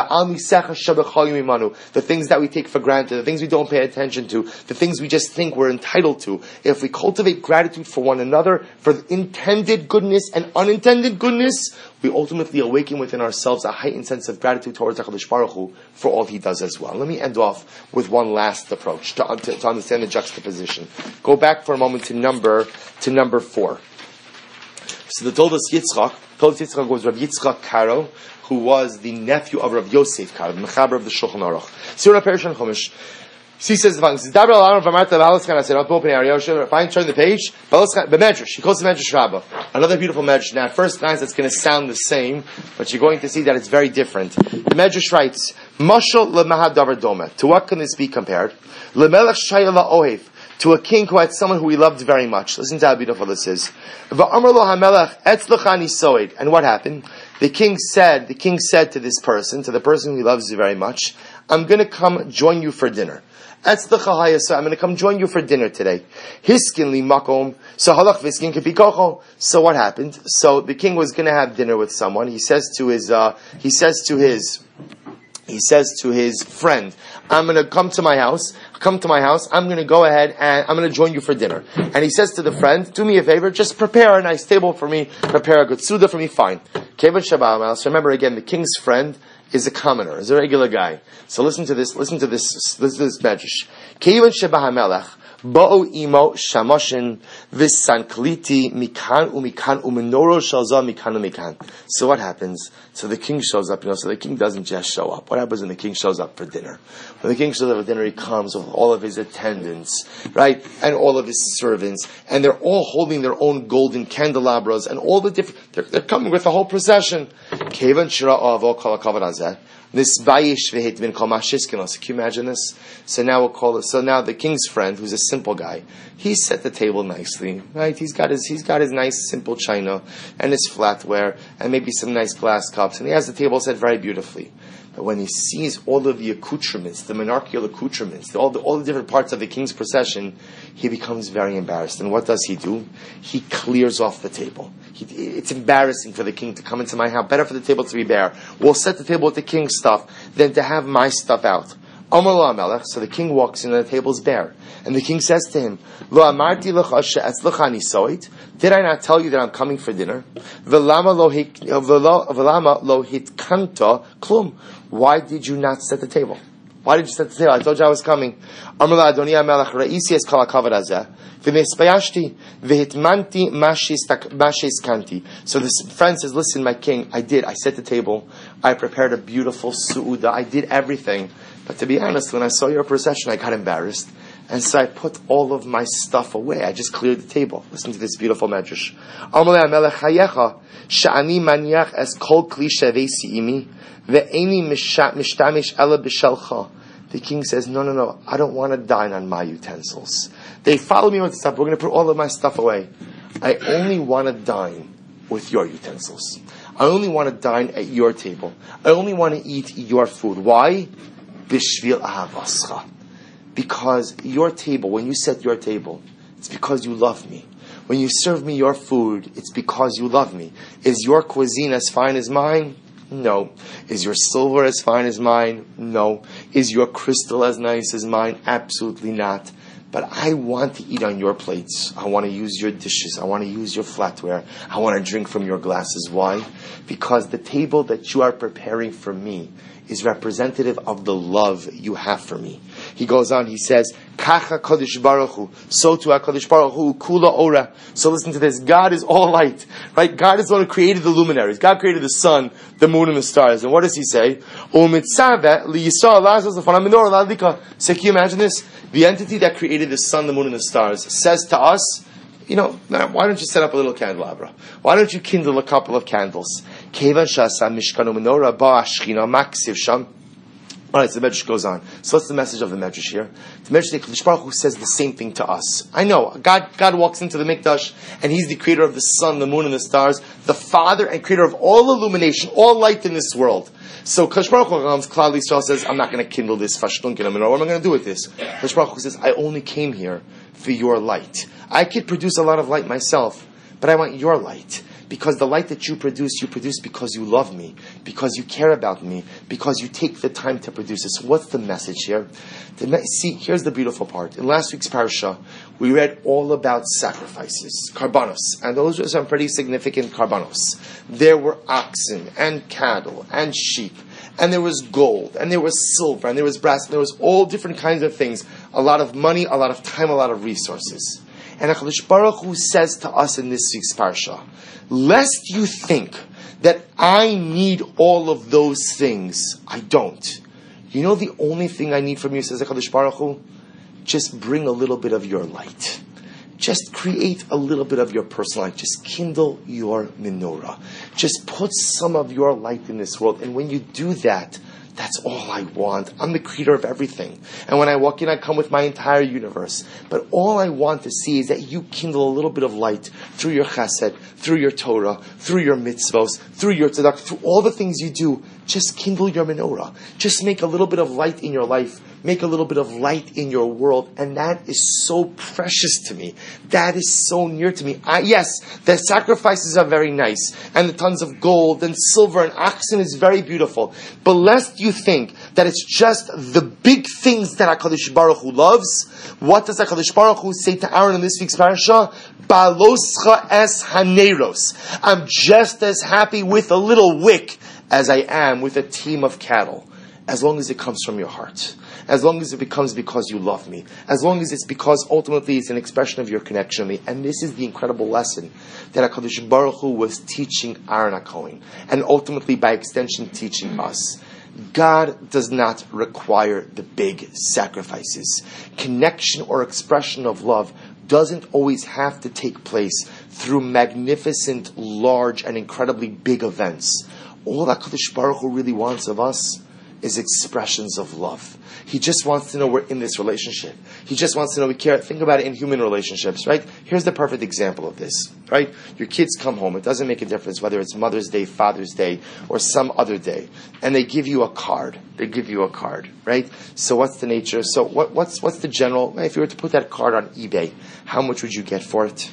things that we take for granted, the things we don't pay attention to, the things we just think we're entitled to. If we cultivate gratitude for one another, for the intended goodness and unintended goodness, we ultimately awaken within ourselves a heightened sense of gratitude towards HaKadosh Baruch Hu for all He does as well. Let me end off with one last approach to, to, to understand the juxtaposition. Go back for a moment to number to number four. So the Toldos Yitzchak, Toldos Yitzchak was Rav Yitzchak Karo, who was the nephew of Rav Yosef Karo, the Mechaber of the Shulchan Aruch. Surah Perush Chumash. He says the following. Fine, turn the page. B'medrash. He calls the Medrash Rabbah. Another beautiful Medrash. Now, at first glance, it's going to sound the same, but you're going to see that it's very different. The Medrash writes, Mashal lemahadavar doma. To what can this be compared? Lemelech shayla ohev. To a king who had someone who he loved very much. Listen to how beautiful this is. Va'amar lo hamelech etzlechani soed. And what happened? The king said, the king said to this person, to the person who he loves very much, I'm going to come join you for dinner. Etzlecha hayasa. I'm going to come join you for dinner today. Hiskin li makom. So halach viskin kepikocho. So what happened? So the king was going to have dinner with someone. He says to his, uh, he says to his, he says to his friend, I'm going to come to my house. Come to my house. I'm going to go ahead and I'm going to join you for dinner. And he says to the friend, do me a favor, just prepare a nice table for me, prepare a good suda for me, fine. Kevin Shabbat. So remember again, the king's friend is a commoner, is a regular guy. So listen to this, listen to this, listen to this medrash. Kevin Shabbat HaMelech, Bo'o imo shamoshin v'sankliti mikan umikan umenoro shalza mikan umikan. So what happens? So the king shows up, you know, so the king doesn't just show up. What happens when the king shows up for dinner? When the king shows up for dinner, he comes with all of his attendants, right? And all of his servants. And they're all holding their own golden candelabras and all the different, they're, they're coming with the whole procession. Kevan shira avo kol hakavod hazeh. This bayish v'hit bin kol mashishkenos. Can you imagine this? So now we'll call it. So now the king's friend, who's a simple guy, he set the table nicely, right? He's got his he's got his nice simple china and his flatware and maybe some nice glass cups, and he has the table set very beautifully. But when he sees all of the accoutrements, the monarchical accoutrements, all the, all the different parts of the king's procession, he becomes very embarrassed. And what does he do? He clears off the table. He, it's embarrassing for the king to come into my house. Better for the table to be bare. We'll set the table with the king's stuff than to have my stuff out. Amar lo HaMelech. So the king walks in and the table's bare. And the king says to him, Lo amarti lecha she'etzlecha nisoit? Did I not tell you that I'm coming for dinner? V'lama lo hitkanta klum. Why did you not set the table? Why did you set the table? I told you I was coming. Amar lo Adoni HaMelech ra'isi es kol hakavod hazeh v'nespayashti v'hitmanti mashis kanti. So this friend says, listen, my king, I did. I set the table. I prepared a beautiful su'uda. I did everything. But to be honest, when I saw your procession, I got embarrassed. And so I put all of my stuff away. I just cleared the table. Listen to this beautiful medrash. Amalei HaMelech hayecha sha'ani maniach es kol kli shevei si'imi ve'eni mishtamish ela b'shelcha. The king says, no, no, no. I don't want to dine on my utensils. They follow me with stuff. We're going to put all of my stuff away. I only want to dine with your utensils. I only want to dine at your table. I only want to eat your food. Why? Bishvil ahavascha. Because your table, when you set your table, it's because you love me. When you serve me your food, it's because you love me. Is your cuisine as fine as mine? No. Is your silver as fine as mine? No. Is your crystal as nice as mine? Absolutely not. But I want to eat on your plates. I want to use your dishes. I want to use your flatware. I want to drink from your glasses. Why? Because the table that you are preparing for me is representative of the love you have for me. He goes on, he says, Kacha Kodesh Baruch Hu, so to HaKadosh Baruch Hu, Kula Ora. So listen to this, God is all light, right? God is the one who created the luminaries. God created the sun, the moon, and the stars. And what does he say? So can you imagine this? The entity that created the sun, the moon, and the stars says to us, you know, why don't you set up a little candelabra? Why don't you kindle a couple of candles? Alright, so the Medrash goes on. So what's the message of the Medrash here? The Medrash, the Kadosh Baruch Hu says the same thing to us. I know, God God walks into the Mikdash, and He's the creator of the sun, the moon, and the stars, the Father and creator of all illumination, all light in this world. So Kadosh Baruch Hu comes, Klal Yisrael says, I'm not going to kindle this Fashdunkin, what am I going to do with this? Kadosh Baruch Hu says, I only came here for your light. I could produce a lot of light myself, but I want your light. Because the light that you produce, you produce because you love me, because you care about me, because you take the time to produce it. So what's the message here? The me- See, here's the beautiful part. In last week's parasha, we read all about sacrifices, karbanos, and those were some pretty significant karbanos. There were oxen and cattle and sheep, and there was gold, and there was silver, and there was brass, and there was all different kinds of things. A lot of money, a lot of time, a lot of resources. And HaKadosh Baruch Hu says to us in this week's parasha, lest you think that I need all of those things, I don't. You know the only thing I need from you, says HaKadosh Baruch Hu? Just bring a little bit of your light. Just create a little bit of your personal light. Just kindle your menorah. Just put some of your light in this world. And when you do that, That's all I want. I'm the creator of everything. And when I walk in, I come with my entire universe. But all I want to see is that you kindle a little bit of light through your chesed, through your Torah, through your mitzvos, through your tzedakah, through all the things you do. Just kindle your menorah. Just make a little bit of light in your life. Make a little bit of light in your world. And that is so precious to me. That is so near to me. I, yes, the sacrifices are very nice. And the tons of gold and silver and oxen is very beautiful. But lest you think that it's just the big things that HaKadosh Baruch Hu loves, what does HaKadosh Baruch Hu say to Aaron in this week's parasha? Baloscha es haneros. I'm just as happy with a little wick as I am with a team of cattle. As long as it comes from your heart. As long as it becomes because you love me. As long as it's because ultimately it's an expression of your connection to me. And this is the incredible lesson that HaKadosh Baruch Hu was teaching Aaron HaKohen. And ultimately by extension teaching us. God does not require the big sacrifices. Connection or expression of love doesn't always have to take place through magnificent, large, and incredibly big events. All that HaKadosh Baruch Hu really wants of us is expressions of love. He just wants to know we're in this relationship. He just wants to know we care. Think about it in human relationships, right? Here's the perfect example of this, right? Your kids come home. It doesn't make a difference whether it's Mother's Day, Father's Day, or some other day. And they give you a card. They give you a card, right? So what's the nature? So what, what's what's the general? If you were to put that card on eBay, how much would you get for it?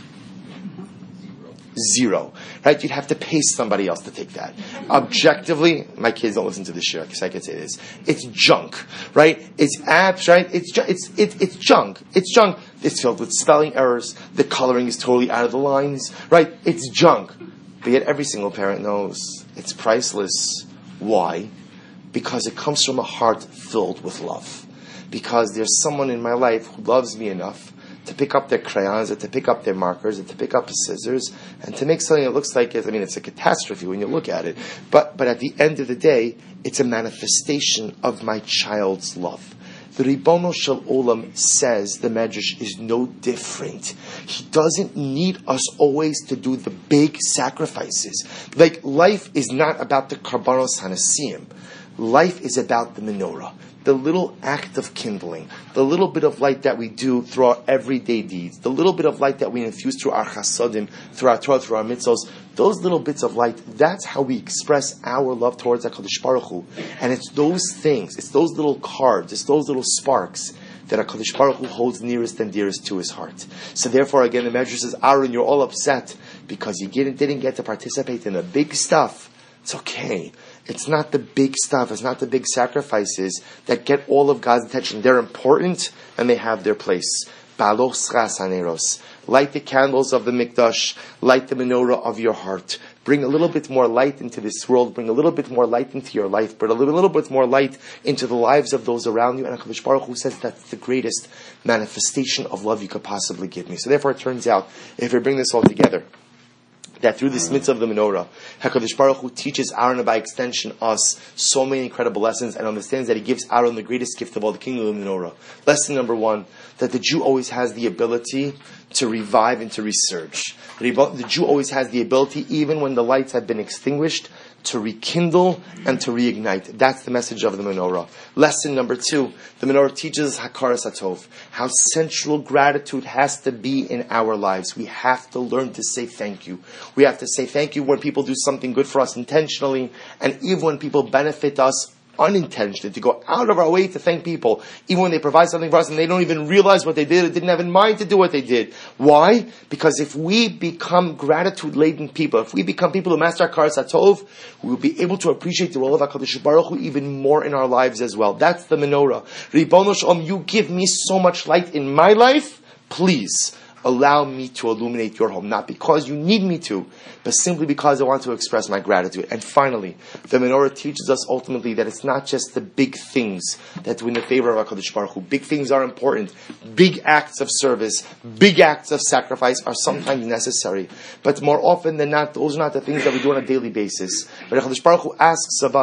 Zero, right? You'd have to pay somebody else to take that. Objectively, my kids don't listen to this shit, because I could say this. It's junk, right? It's apps, right? It's ju- it's it's it's junk. It's junk. It's filled with spelling errors. The coloring is totally out of the lines, right? It's junk. But yet every single parent knows it's priceless. Why? Because it comes from a heart filled with love. Because there's someone in my life who loves me enough to pick up their crayons, or to pick up their markers, or to pick up the scissors, and to make something that looks like it. I mean, it's a catastrophe when you look at it. But but at the end of the day, it's a manifestation of my child's love. The Ribono Shel Olam says the Medrash is no different. He doesn't need us always to do the big sacrifices. Like, life is not about the Karbanos Hanasim. Life is about the menorah. The little act of kindling, the little bit of light that we do through our everyday deeds, the little bit of light that we infuse through our chasadim, through our Torah, through our mitzvos, those little bits of light, that's how we express our love towards HaKadosh Baruch Hu. And it's those things, it's those little cards, it's those little sparks that HaKadosh Baruch Hu holds nearest and dearest to his heart. So therefore, again, the Medrash says, Aaron, you're all upset because you didn't, didn't get to participate in the big stuff. It's okay. It's not the big stuff, it's not the big sacrifices that get all of God's attention. They're important and they have their place. Balos chas haneros. Light the candles of the mikdash, light the menorah of your heart. Bring a little bit more light into this world, bring a little bit more light into your life, bring a little, little bit more light into the lives of those around you. And HaKadosh Baruch Hu says that's the greatest manifestation of love you could possibly give me. So therefore it turns out, if we bring this all together, that through this mitzvah of the menorah, HaKadosh Baruch Hu teaches Aaron, and by extension us, so many incredible lessons, and understands that he gives Aaron the greatest gift of all, the kingdom of the menorah. Lesson number one, that the Jew always has the ability to revive and to resurge. The Jew always has the ability, even when the lights have been extinguished, to rekindle and to reignite. That's the message of the menorah. Lesson number two, the menorah teaches us hakaras hatov, how central gratitude has to be in our lives. We have to learn to say thank you. We have to say thank you when people do something good for us intentionally, and even when people benefit us unintentionally, to go out of our way to thank people, even when they provide something for us and they don't even realize what they did, or didn't have in mind to do what they did. Why? Because if we become gratitude-laden people, if we become people who master hakaras hatov, we will be able to appreciate the role of HaKadosh Baruch Hu even more in our lives as well. That's the menorah. Ribono Shel Olam, you give me so much light in my life, please allow me to illuminate your home. Not because you need me to, but simply because I want to express my gratitude. And finally, the menorah teaches us ultimately that it's not just the big things that win the favor of HaKadosh Baruch Hu. Big things are important. Big acts of service, big acts of sacrifice are sometimes necessary. But more often than not, those are not the things that we do on a daily basis. But HaKadosh Baruch Hu asks of us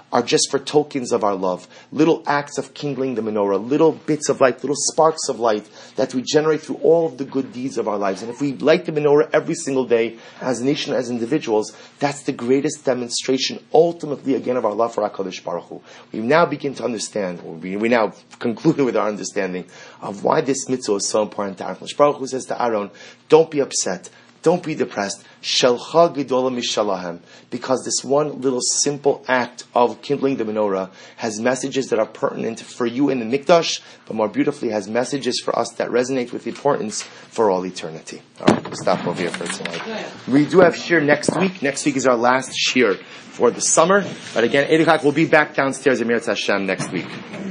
are just for tokens of our love, little acts of kindling the menorah, little bits of light, little sparks of light that we generate through all of the good deeds of our lives. And if we light the menorah every single day, as a nation, as individuals, that's the greatest demonstration, ultimately, again, of our love for HaKadosh Baruch Hu. We now begin to understand, or we, we now conclude with our understanding of why this mitzvah is so important to HaKadosh Baruch Hu. Says to Aaron, don't be upset. Don't be depressed. Shelcha gedola mishalahem. Because this one little simple act of kindling the menorah has messages that are pertinent for you in the Mikdash, but more beautifully has messages for us that resonate with importance for all eternity. All right, we'll stop over here for tonight. We do have shir next week. Next week is our last shir for the summer. But again, eight o'clock, we'll be back downstairs at Mirat Hashem next week.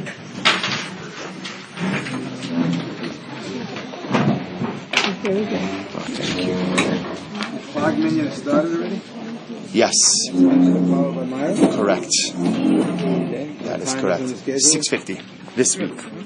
Thank you. Flag menu started already? Yes. Followed by Myra? Correct. Okay. That is Time correct. on the schedule? six fifty this week.